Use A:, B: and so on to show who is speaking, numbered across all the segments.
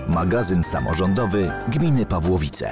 A: Magazyn samorządowy Gminy Pawłowice.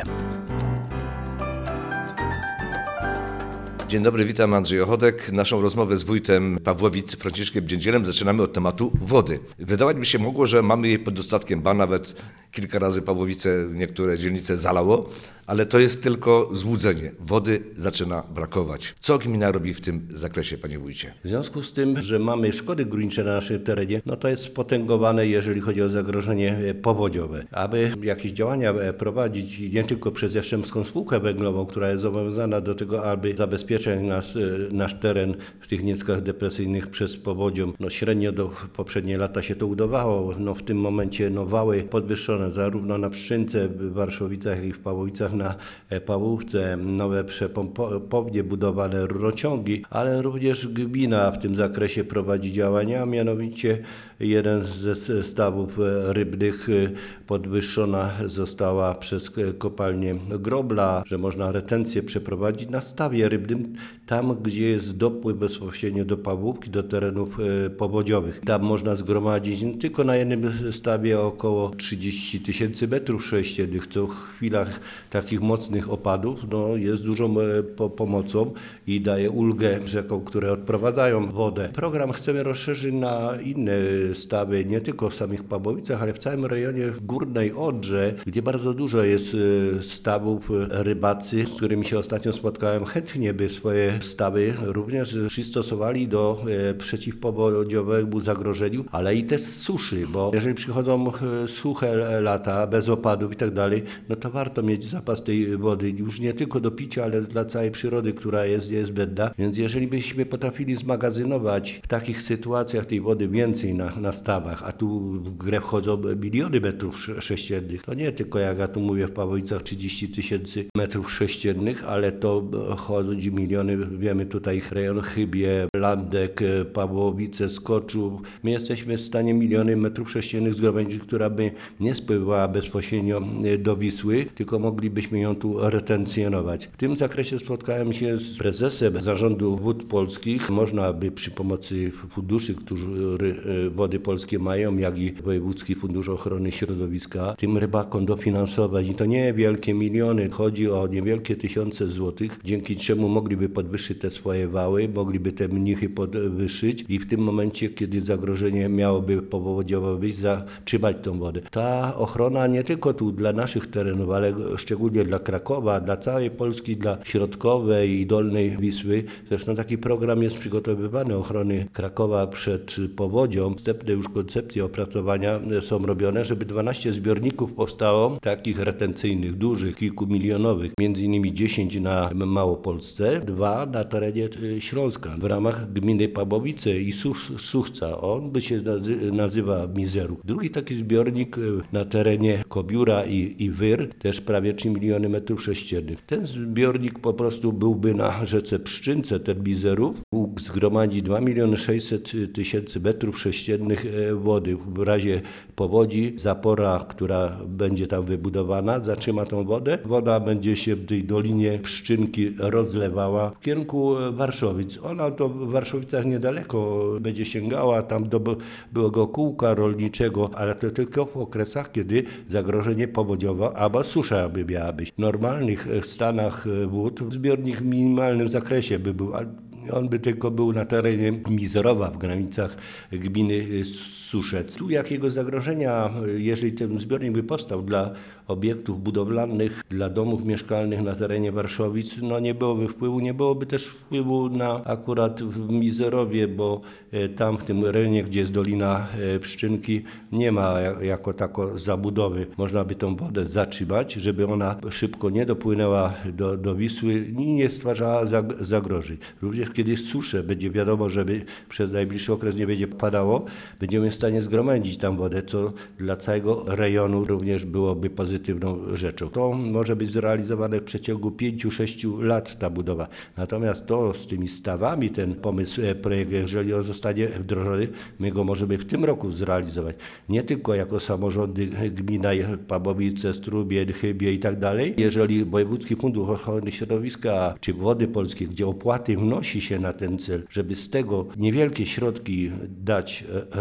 B: Dzień dobry, witam, Andrzej Ochodek. Naszą rozmowę z wójtem Pawłowic, Franciszkiem Dziędzielem, zaczynamy od tematu wody. Wydawać by się mogło, że mamy jej pod dostatkiem, ba nawet kilka razy Pawłowice, niektóre dzielnice zalało, ale to jest tylko złudzenie. Wody zaczyna brakować. Co gmina robi w tym zakresie, panie wójcie?
C: W związku z tym, że mamy szkody górnicze na naszym terenie, to jest potęgowane, jeżeli chodzi o zagrożenie powodziowe. Aby jakieś działania prowadzić nie tylko przez Jastrzębską Spółkę Węglową, która jest zobowiązana do tego, aby zabezpieczyć nasz teren w tych nickach depresyjnych przez powodzią. Średnio do poprzednie lata się to udawało. W tym momencie wały podwyższone zarówno na Pszczynce w Warszawicach, jak i w Pawłowicach na Pawłówce, nowe przepompownie budowane, rurociągi, ale również gmina w tym zakresie prowadzi działania, a mianowicie jeden ze stawów rybnych podwyższona została przez kopalnię Grobla, że można retencję przeprowadzić na stawie rybnym, tam gdzie jest dopływ bezpośrednio do Pawłówki, do terenów powodziowych. Tam można zgromadzić tylko na jednym stawie około 30 000 metrów sześciennych, co w chwilach takich mocnych opadów jest dużą pomocą i daje ulgę rzekom, które odprowadzają wodę. Program chcemy rozszerzyć na inne stawy, nie tylko w samych Pawłowicach, ale w całym rejonie Górnej Odrze, gdzie bardzo dużo jest stawów rybacy, z którymi się ostatnio spotkałem, chętnie by swoje stawy również przystosowali do przeciwpowodziowemu zagrożeniu, ale i też suszy, bo jeżeli przychodzą suche lata, bez opadów i tak dalej, to warto mieć zapas tej wody, już nie tylko do picia, ale dla całej przyrody, która jest niezbędna. Więc jeżeli byśmy potrafili zmagazynować w takich sytuacjach tej wody więcej na stawach, a tu w grę wchodzą miliony metrów sześciennych, to nie tylko, jak ja tu mówię, w Pawłowicach 30 000 metrów sześciennych, ale to chodzi miliony, wiemy tutaj rejon Chybie, Landek, Pawłowice, Skoczów. My jesteśmy w stanie miliony metrów sześciennych zgromadzić, która by nie spływała bezpośrednio do Wisły, tylko moglibyśmy ją tu retencjonować. W tym zakresie spotkałem się z prezesem Zarządu Wód Polskich. Można by przy pomocy funduszy, które Wody Polskie mają, jak i Wojewódzki Fundusz Ochrony Środowiska, tym rybakom dofinansować. I to nie wielkie miliony, chodzi o niewielkie tysiące złotych, dzięki czemu mogliby podwyższyć te swoje wały, mogliby te mnichy podwyższyć i w tym momencie, kiedy zagrożenie miałoby powodziowe być, zatrzymać tą wodę. Ta ochrona nie tylko tu dla naszych terenów, ale szczególnie dla Krakowa, dla całej Polski, dla środkowej i dolnej Wisły. Zresztą taki program jest przygotowywany ochrony Krakowa przed powodzią. Wstępne już koncepcje opracowania są robione, żeby 12 zbiorników powstało, takich retencyjnych, dużych, kilkumilionowych, między innymi 10 na Małopolsce, 2 na terenie Śląska, w ramach gminy Pawłowice i Suchca. On by się nazywa Mizerów. Drugi taki zbiornik na terenie Kobióra i Wyr, też prawie 3 miliony metrów sześciennych. Ten zbiornik po prostu byłby na rzece Pszczynce, ten Mizerów, mógł zgromadzić 2 600 000 metrów sześciennych wody. W razie powodzi zapora, która będzie tam wybudowana, zatrzyma tą wodę. Woda będzie się w tej dolinie Pszczynki rozlewała w kierunku Warszowic. Ona to w Warszawicach niedaleko będzie sięgała tam do byłego kółka rolniczego, ale to tylko w okresach, kiedy zagrożenie powodziowe albo susza by miała być. W normalnych stanach wód zbiornik w minimalnym zakresie by był. On by tylko był na terenie Mizerowa w granicach gminy Suszec. Tu jakiego zagrożenia, jeżeli ten zbiornik by powstał dla obiektów budowlanych, dla domów mieszkalnych na terenie Warszowic, nie byłoby wpływu, nie byłoby też wpływu na akurat w Mizerowie, bo tam w tym rejonie, gdzie jest Dolina Pszczynki, nie ma jako tako zabudowy. Można by tą wodę zatrzymać, żeby ona szybko nie dopłynęła do Wisły i nie stwarzała zagrożeń. Również kiedy jest susze, będzie wiadomo, że przez najbliższy okres nie będzie padało, będziemy w stanie zgromadzić tam wodę, co dla całego rejonu również byłoby pozytywną rzeczą. To może być zrealizowane w przeciągu 5-6 lat ta budowa. Natomiast to z tymi stawami, ten pomysł, projekt, jeżeli on zostanie wdrożony, my go możemy w tym roku zrealizować. Nie tylko jako samorządy, gmina, Pawłowice, Strubień, Chybie i tak dalej. Jeżeli Wojewódzki Fundusz Ochrony Środowiska czy Wody Polskie, gdzie opłaty wnosi się na ten cel, żeby z tego niewielkie środki dać rybakom,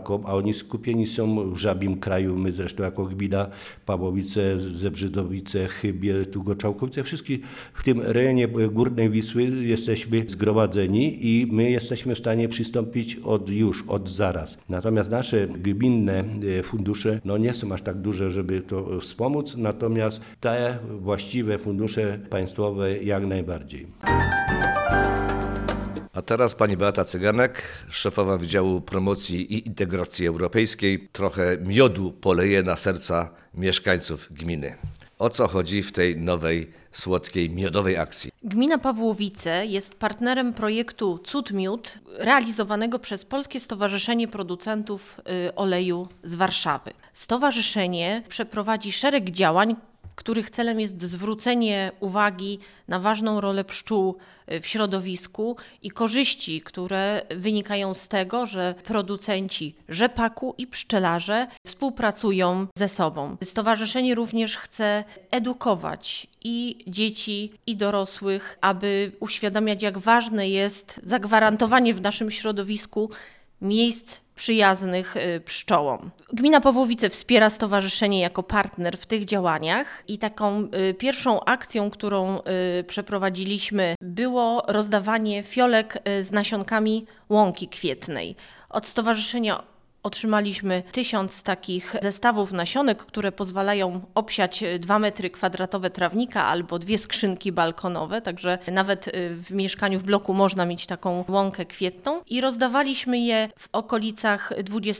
C: Polakom, a oni skupieni są w Żabim kraju. My zresztą jako gmina Pawłowice, Zebrzydowice, Chybiel, Tugoczałkowice, wszystkie w tym rejonie Górnej Wisły jesteśmy zgromadzeni i my jesteśmy w stanie przystąpić od zaraz. Natomiast nasze gminne fundusze nie są aż tak duże, żeby to wspomóc, natomiast te właściwe fundusze państwowe jak najbardziej.
B: A teraz pani Beata Cyganek, szefowa Wydziału Promocji i Integracji Europejskiej. Trochę miodu poleje na serca mieszkańców gminy. O co chodzi w tej nowej, słodkiej, miodowej akcji?
D: Gmina Pawłowice jest partnerem projektu Cud Miód, realizowanego przez Polskie Stowarzyszenie Producentów Oleju z Warszawy. Stowarzyszenie przeprowadzi szereg działań, których celem jest zwrócenie uwagi na ważną rolę pszczół w środowisku i korzyści, które wynikają z tego, że producenci rzepaku i pszczelarze współpracują ze sobą. Stowarzyszenie również chce edukować i dzieci, i dorosłych, aby uświadamiać, jak ważne jest zagwarantowanie w naszym środowisku miejsc przyjaznych pszczołom. Gmina Pawłowice wspiera stowarzyszenie jako partner w tych działaniach i taką pierwszą akcją, którą przeprowadziliśmy, było rozdawanie fiolek z nasionkami łąki kwietnej. Od stowarzyszenia otrzymaliśmy 1000 takich zestawów nasionek, które pozwalają obsiać 2 metry kwadratowe trawnika albo 2 skrzynki balkonowe, także nawet w mieszkaniu w bloku można mieć taką łąkę kwietną i rozdawaliśmy je w okolicach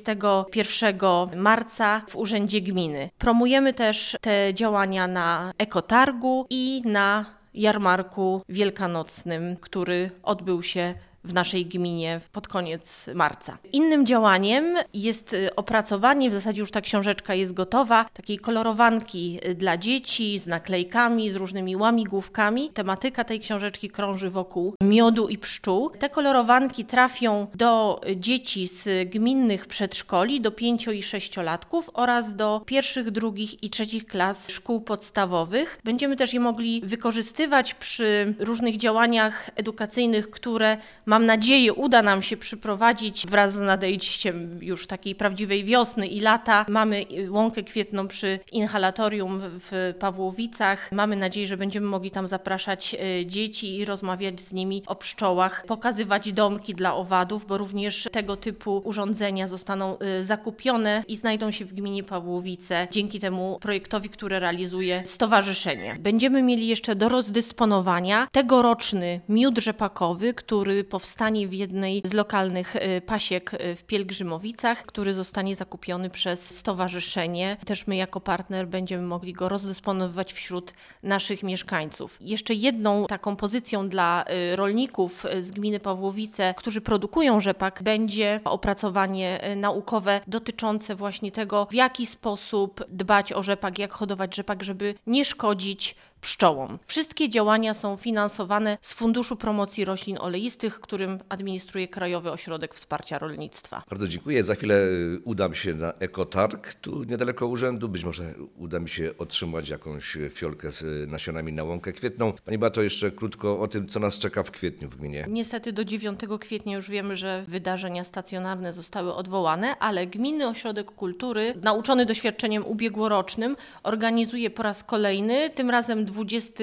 D: 21 marca w Urzędzie Gminy. Promujemy też te działania na ekotargu i na jarmarku wielkanocnym, który odbył się w naszej gminie pod koniec marca. Innym działaniem jest opracowanie, w zasadzie już ta książeczka jest gotowa, takiej kolorowanki dla dzieci z naklejkami, z różnymi łamigłówkami. Tematyka tej książeczki krąży wokół miodu i pszczół. Te kolorowanki trafią do dzieci z gminnych przedszkoli, do 5- i 6-latków oraz do 1., 2. i 3. klas szkół podstawowych. Będziemy też je mogli wykorzystywać przy różnych działaniach edukacyjnych, które mam nadzieję, uda nam się przyprowadzić wraz z nadejściem już takiej prawdziwej wiosny i lata. Mamy łąkę kwietną przy inhalatorium w Pawłowicach. Mamy nadzieję, że będziemy mogli tam zapraszać dzieci i rozmawiać z nimi o pszczołach, pokazywać domki dla owadów, bo również tego typu urządzenia zostaną zakupione i znajdą się w gminie Pawłowice dzięki temu projektowi, który realizuje stowarzyszenie. Będziemy mieli jeszcze do rozdysponowania tegoroczny miód rzepakowy, który powstanie w jednej z lokalnych pasiek w Pielgrzymowicach, który zostanie zakupiony przez stowarzyszenie. Też my jako partner będziemy mogli go rozdysponowywać wśród naszych mieszkańców. Jeszcze jedną taką pozycją dla rolników z gminy Pawłowice, którzy produkują rzepak, będzie opracowanie naukowe dotyczące właśnie tego, w jaki sposób dbać o rzepak, jak hodować rzepak, żeby nie szkodzić pszczołom. Wszystkie działania są finansowane z Funduszu Promocji Roślin Oleistych, którym administruje Krajowy Ośrodek Wsparcia Rolnictwa.
B: Bardzo dziękuję. Za chwilę udam się na ekotarg, tu niedaleko urzędu. Być może uda mi się otrzymać jakąś fiolkę z nasionami na łąkę kwietną. Pani Beato, jeszcze krótko o tym, co nas czeka w kwietniu w gminie.
D: Niestety do 9 kwietnia już wiemy, że wydarzenia stacjonarne zostały odwołane, ale Gminny Ośrodek Kultury, nauczony doświadczeniem ubiegłorocznym, organizuje po raz kolejny, tym razem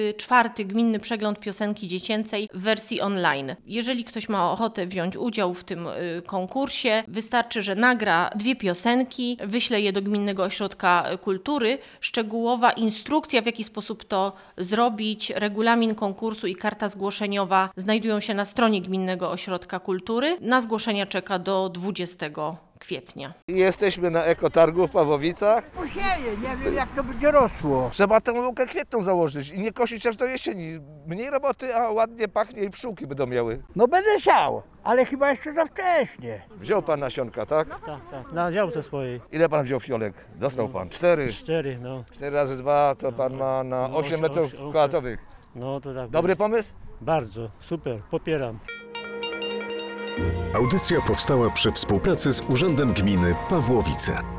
D: 24. Gminny Przegląd Piosenki Dziecięcej w wersji online. Jeżeli ktoś ma ochotę wziąć udział w tym konkursie, wystarczy, że nagra 2 piosenki, wyśle je do Gminnego Ośrodka Kultury. Szczegółowa instrukcja, w jaki sposób to zrobić, regulamin konkursu i karta zgłoszeniowa znajdują się na stronie Gminnego Ośrodka Kultury. Na zgłoszenia czeka do 20 kwietnia.
B: Jesteśmy na ekotargu w Pawłowicach.
E: Posieję, nie wiem jak to będzie rosło.
B: Trzeba tę łąkę kwietną założyć i nie kosić aż do jesieni. Mniej roboty, a ładnie pachnie i pszczółki będą miały.
E: No będę siał, ale chyba jeszcze za wcześnie.
B: Wziął pan nasionka, tak?
F: Tak, na działce swojej.
B: Ile pan wziął fiolek? Dostał pan? 4.
F: 4, no.
B: 4 razy 2 to pan ma na 8 metrów kwadratowych.
F: No to tak.
B: Dobry pomysł?
F: Bardzo, super, popieram.
A: Audycja powstała przy współpracy z Urzędem Gminy Pawłowice.